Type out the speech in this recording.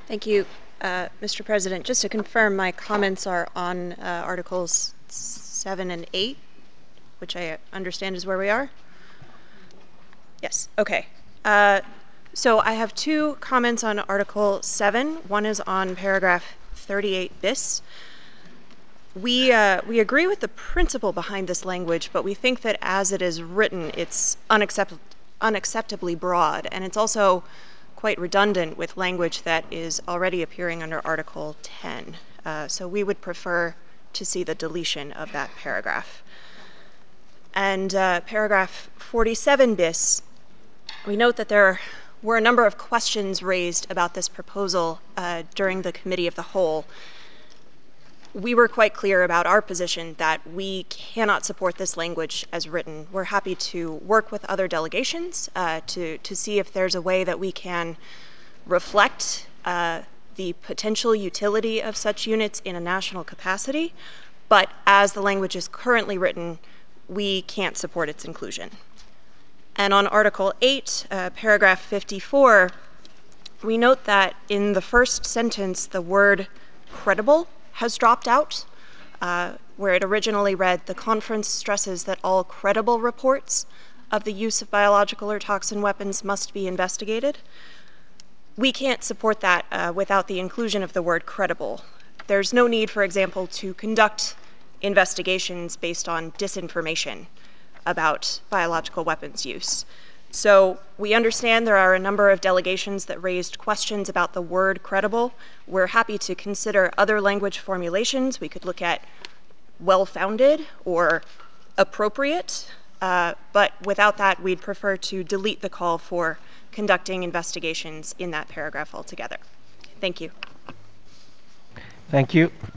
Thank you, Mr. President. Just to confirm, my comments are on Articles 7 and 8, which I understand is where we are? Yes, okay. So I have two comments on Article 7. One is on paragraph 38 bis. We agree with the principle behind this language, but we think that as it is written, it's unacceptably broad, and it's also quite redundant with language that is already appearing under Article 10. So we would prefer to see the deletion of that paragraph. And paragraph 47 bis, we note that there were a number of questions raised about this proposal during the Committee of the Whole. We were quite clear about our position that we cannot support this language as written. We're happy to work with other delegations to see if there's a way that we can reflect the potential utility of such units in a national capacity, but as the language is currently written, we can't support its inclusion. And on Article 8, paragraph 54, we note that in the first sentence, the word credible has dropped out, where it originally read, "The conference stresses that all credible reports of the use of biological or toxin weapons must be investigated." We can't support that without the inclusion of the word credible. There's no need, for example, to conduct investigations based on disinformation about biological weapons use. So we understand there are a number of delegations that raised questions about the word credible. We're happy to consider other language formulations. We could look at well-founded or appropriate, but without that, we'd prefer to delete the call for conducting investigations in that paragraph altogether. Thank you. Thank you.